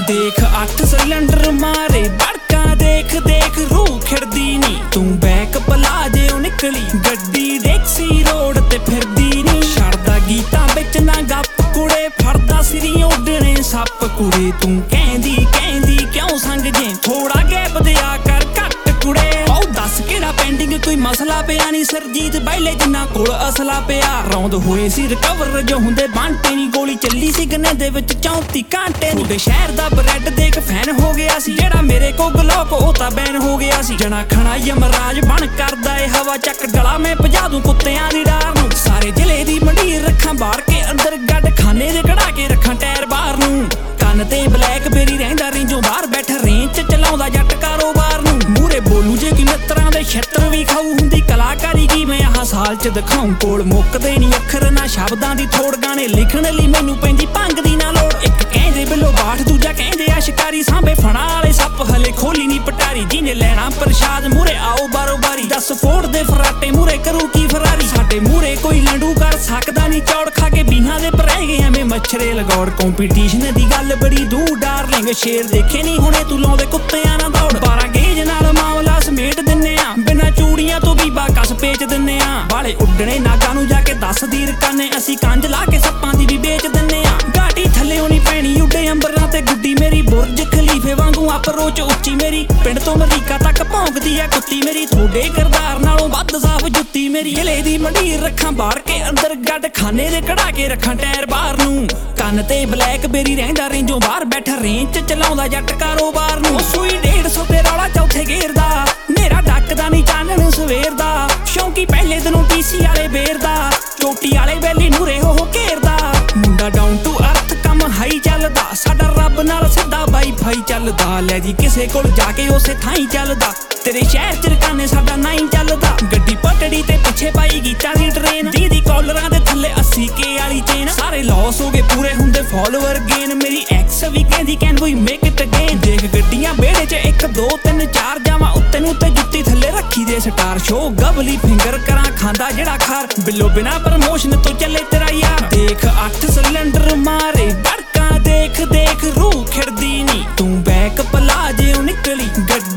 देख 8 सिलेंडर मारे बड़का देख देख रूह खिड़दी नी तू बैक पला जे निकली गड्डी डेक्सी रोड ते फिरदी नी छड़दा गीतां विच ना गप कुड़े फड़दा सिरी उड्डणे सप कुड़े तू कहंदी कहंदी क्यों संग जे थोड़ा गैप दिया कर घट कुड़े ओ दस केड़ा पेंडिंग कोई मसला पिया नी सरजीत बैले जिन्ना कोल असला पिया रौंद होए सी रिकवर जो हुंदे बांटे नी गोली चली सी गने दे विच 34 घंटे नी शहर दा ब्रेड देख फैन हो गया सी जेड़ा मेरे को गलोक ओ ता बैन हो गया सी जना खना यमराज बन करदा ए हवा चक डला मैं भजा दूं कुत्तियां दी डार नूं सारे जिले दी मंडीर रखां बाहर के अंदर गड खाने दे कढ़ा के रखां टायर बाहर नूं ਕੰਨ ਤੇ ਬਲੈਕਬੇਰੀ ਰਹਿੰਦਾ ਰੇਂਜੋਂ ਬਾਹਰ ਬੈਠਾ ਰੇਂਜ ਚ ਚਲਾਉਂਦਾ ਜੱਟ ਕਾਰੋਬਾਰ ਨੂੰ ਮੂਰੇ ਬੋਲੂ ਜੇ ਕਿ ਮਿੱਤਰਾਂ ਦੇ ਛੱਤਰ ਵੀ ਖਾਊ ਹੁੰਦੀ ਕਲਾਕਾਰੀ ਕੀ ਮੈਂ ਆਹ ਸਾਲ ਚ ਦਿਖਾਉਂ ਕੋਲ ਮੁੱਕਦੇ ਨਹੀਂ ਅੱਖਰ ਨਾ ਸ਼ਬਦਾਂ ਦੀ ਥੋੜ ਗਾਣੇ ਲਿਖਣ ਲਈ ਮੈਨੂੰ ਪੈਂਦੀ ਭੰਗ ਦੀ ਨਾ ਲੋੜ ਇੱਕ ਕਹਿੰਦੇ ਬਿੱਲੋ ਬਾਠ ਦੂਜਾ ਕਹਿੰਦੇ ਆ ਸ਼ਿਕਾਰੀ ਸਾਂਭੇ ਫਣਾ ਵਾਲੇ ਸੱਪ ਹਲੇ ਖੋਲੀ ਨਹੀਂ ਪਟਾਰੀ ਜਿਹਨੇ ਲੈਣਾ ਪ੍ਰਸ਼ਾਦ ਮੂਰੇ ਆਓ ਬਾਰੋ ਬਾਰੀ ਦੱਸ ਫੋੜ ਦੇ ਫਰਾਟੇ ਮੂਰੇ ਕਰੂ ਕੀ ਫਰਾਰੀ ਸਾਡੇ ਮੂਰੇ ਕੋਈ ਲੰਡੂ ਕਰ ਸਕਦਾ ਨਹੀਂ ਚੌੜ ਖਾ ਕੇ ਬੀਹਾਂ ਦੇ ਪਰ ਰਹਿ ਗਏ ਐਵੇਂ ਮੱਛਰੇ ਲਗੌੜ ਕੰਪੀਟੀਸ਼ਨ ਦੀ ਗੱਲ ਬੜੀ ਦੂਰ ਡਾਰਲਿੰਗ ਸ਼ੇਰ ਦੇਖੇ ਨਹੀਂ ਹੁਣੇ ਤੂੰ ਲਾਉਂਦੇ ਕੁੱਤਿਆਂ ਨਾਲ ਦੌੜ 12 ਗੇਜ ਨਾਲ ਮਾਮਲਾ ਸਮੇਟ ਦਿੰਨੇ ਆ ਬਿਨਾਂ ਚੂੜੀਆਂ ਤੋਂ ਵੀ ਬਾਕਸ ਵੇਚ ਦਿੰਨੇ ਆ ਵਾਲੇ ਉੱਡਣੇ ਨਾਗਾਂ ਨੂੰ ਜਾ ਕੇ ਦੱਸਦੀ ਰਕਾਨੇ ਅਸੀਂ ਕੰਜ ਲਾ ਕੇ ਸੱਪਾਂ ਦੀ ਵੀ ਵੇਚ ਦਿੰਨੇ ਆ ਗਾਟੀ ਥੱਲੇ ਨਹੀਂ ਪੈਣੀ ਉੱਡੇ ਅੰਬਰਾਂ ਤੇ ਗੁੱਡੀ ਮੇਰੀ ਬੁਰਜ ਖਲੀਫੇ ਵਾਂਗੂ ਅਪਰੋਚ ਉੱਚੀ ਮੇਰੀ ਪਿੰਡ ਤੋਂ ਅਮਰੀਕਾ ਤੱਕ ਭੌਂਕਦੀ ਆ ਕੁੱਤੀ ਮੇਰੀ ਥੋੜੇ ਕਿਰਦਾਰ ਨਾਲੋਂ ਵੱਧ ਸਾਫ ਜੁੱਤੀ ਮੇਰੀ ਜ਼ਿਲ੍ਹੇ ਦੀ ਮੰਡੀਰ ਰੱਖਾਂ ਬਾਹਰ ਕੇ ਅੰਦਰ ਗੱਡ ਖਾਨੇ ਦੇ ਕਢਾ ਕੇ ਰੱਖਾਂ ਟਾਇਰ ਬਾਹਰ ਨੂੰ ਕੰਨ ਤੇ ਬਲੈਕਬੇਰੀ ਰਹਿੰਦਾ ਰੇਂਜੋਂ ਬਾਹਰ ਬੈਠਾ ਰੇਂਜ ਚ ਚਲਾਉਂਦਾ ਜੱਟ ਕਾਰੋਬਾਰ ਨੂੰ ਸੂਈ 150 ਤੇ ਰੌਲਾ ਚੌਥੇ ਗੇਰ ਦਾ ਮੇਰਾ ਡੱਕਦਾ ਨਹੀਂ ਚਾਨਣ ਸਵੇਰ ਦਾ ਸ਼ੌਂਕੀ ਪਹਿਲੇ ਦਿਨੋਂ ਟੀਸੀ ਵਾਲੇ ਬੇਰ ਦਾ ਚੋਟੀ ਵਾਲੇ ਵੈਲੀ ਮੂਰੇ ਹੋ ਘੇਰਦਾ ਮੁੰਡਾ ਡਾਊਨ ਟੂ ਅਰਥ ਕੰਮ ਹਾਈ ਚੱਲਦਾ ਸਾਡਾ ਰੱਬ ਨਾਲ ਸਿੱਧਾ ਵਾਈਫਾਈ ਚੱਲਦਾ ਲੈ ਜੀ ਕਿਸੇ ਕੋਲ ਜਾ ਕੇ ਉਸੇ ਥਾਂ ਹੀ ਚੱਲਦਾ ਤੇਰੇ ਸ਼ਹਿਰ ਚ ਰਕਾਨੇ ਸਾਡਾ ਨਹੀਂ ਚੱਲਦਾ ਗੱਡੀ ਪਟੜੀ ਤੇ ਪਿੱਛੇ ਪਾਈ ਗੀਤਾਂ ਦੀ ਟ੍ਰੇਨ ਦੀ ਕਾਲਰਾਂ ਦੇ ਥੱਲੇ 80K ਵਾਲੀ ਚੇਨ ਸਾਰੇ ਲੌਸ ਹੋ ਗਏ ਪੂਰੇ ਹੁੰਦੇ ਫਾਲੋਅਰ ਗੇਨ ਮੇਰੀ ਐਕਸ ਵੀ ਕਹਿੰਦੀ can we make it again ਦੇਖ ਗੱਡੀਆਂ ਵਿਹੜੇ ਚ 1 2 3 4 ਜਾਵਾਂ ਉੱਤੇ ਨੂੰ ਤੇ ਜੁੱਤੀ ਥੱਲੇ ਰੱਖੀ ਦੇ ਸਟਾਰ ਸ਼ੋ ਗਬਲੀ ਫਿੰਗਰ ਕਰਾਂ ਖਾਂਦਾ ਜਿਹੜਾ ਖਾਰ ਬਿੱਲੋ ਬਿਨਾ ਪ੍ਰਮੋਸ਼ਨ ਤੋਂ ਚੱਲੇ ਤੇਰਾ ਯਾਰ ਦੇਖ 8 ਸਿਲੰਡਰ ਮਾਰੇ ਬੜਕਾ ਦੇਖ ਦੇਖ ਰੂਹ ਖਿੜਦੀ ਨੀ ਤੂੰ ਬੈਕ ਪਲਾ ਜੇ ਨਿਕਲੀ